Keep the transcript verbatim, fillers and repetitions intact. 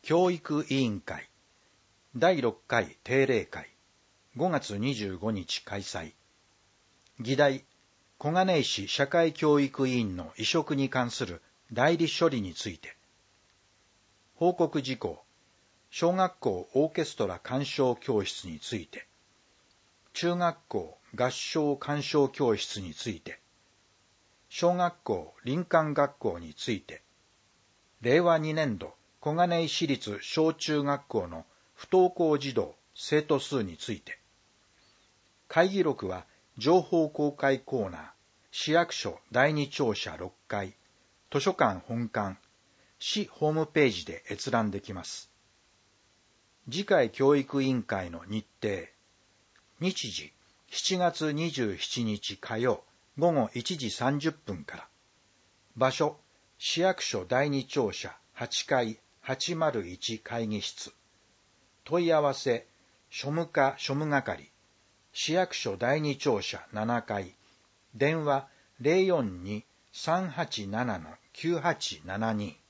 教育委員会だいろっかい定例会ごがつにじゅうごにち開催。議題、小金井市社会教育委員の委嘱に関する代理処理について。報告事項、小学校オーケストラ鑑賞教室について。中学校合唱鑑賞教室について。小学校林間学校について。れいわにねんど小金井市立小中学校の不登校児童生徒数について。会議録は情報公開コーナー、市役所だいに庁舎ろっかい、図書館本館、市ホームページで閲覧できます。次回教育委員会の日程。日時、しちがつにじゅうしちにち火曜、ごごいちじさんじゅっぷんから。場所、市役所だいに庁舎はちかいはちまるいち会議室。問い合わせ、庶務課庶務係、市役所だいに庁舎ななかい、電話 ゼロよんに さんはちなな きゅうはちななに。